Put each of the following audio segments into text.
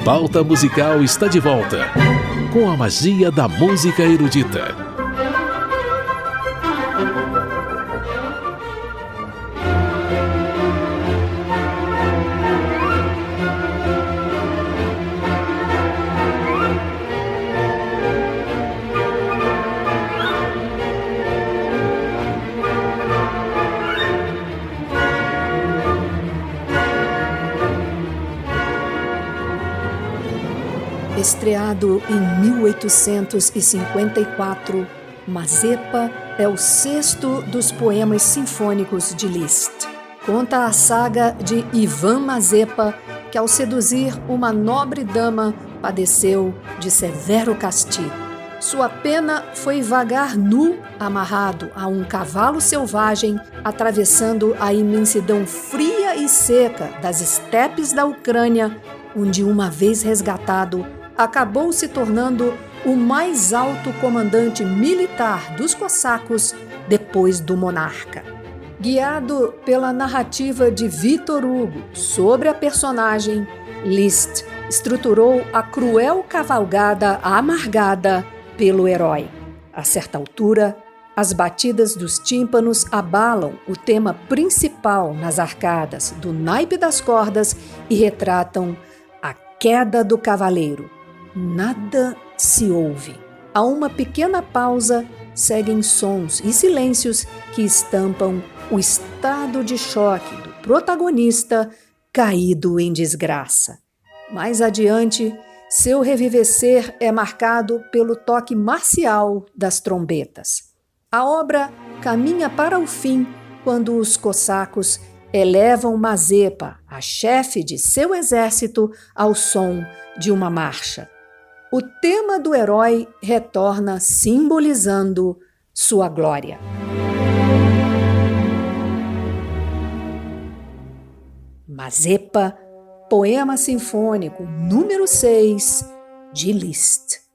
Pauta Musical está de volta, com a magia da música erudita. Estreado em 1854, Mazepa é o sexto dos poemas sinfônicos de Liszt. Conta a saga de Ivan Mazepa, que ao seduzir uma nobre dama, padeceu de severo castigo. Sua pena foi vagar nu, amarrado a um cavalo selvagem, atravessando a imensidão fria e seca das estepes da Ucrânia, onde, uma vez resgatado, acabou se tornando o mais alto comandante militar dos cossacos depois do monarca. Guiado pela narrativa de Victor Hugo sobre a personagem, Liszt estruturou a cruel cavalgada amargada pelo herói. A certa altura, as batidas dos tímpanos abalam o tema principal nas arcadas do naipe das cordas e retratam a queda do cavaleiro. Nada se ouve. A uma pequena pausa, seguem sons e silêncios que estampam o estado de choque do protagonista caído em desgraça. Mais adiante, seu revivecer é marcado pelo toque marcial das trombetas. A obra caminha para o fim quando os cossacos elevam Mazepa, a chefe de seu exército, ao som de uma marcha. O tema do herói retorna simbolizando sua glória. Mazepa, poema sinfônico número 6, de Liszt.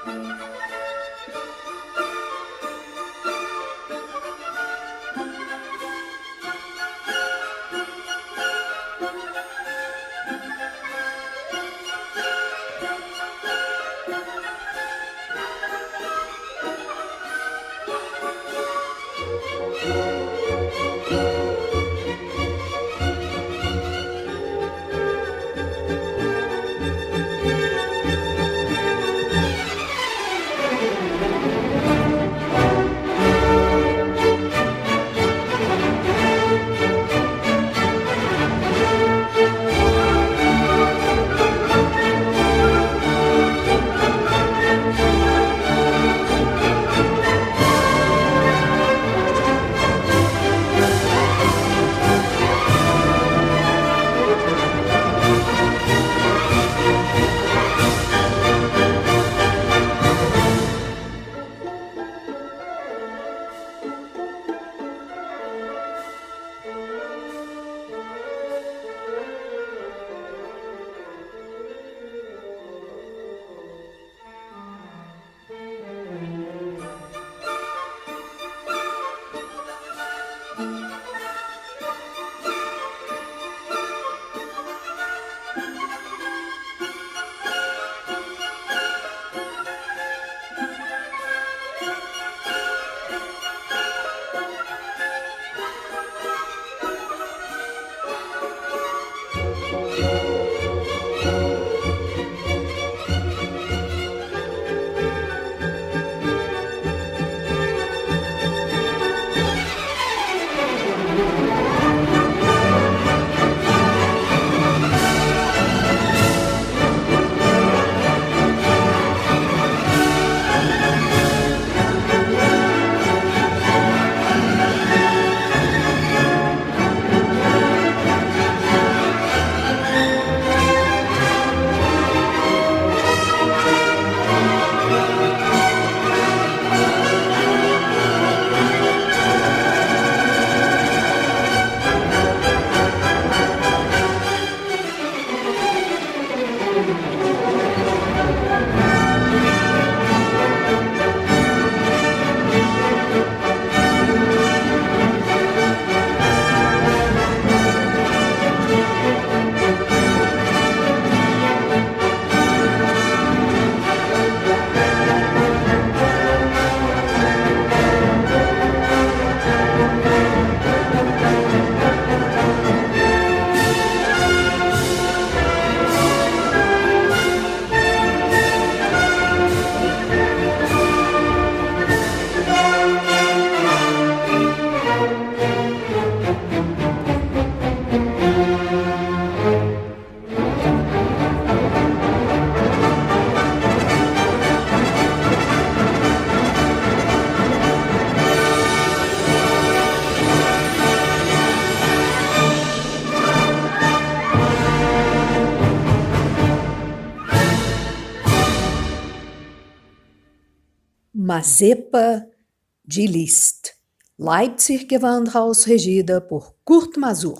Mazepa de Liszt, Leipzig Gewandhaus, regida por Kurt Masur.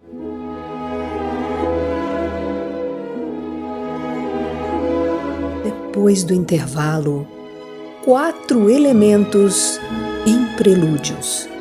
Depois do intervalo, 4 elementos em prelúdios.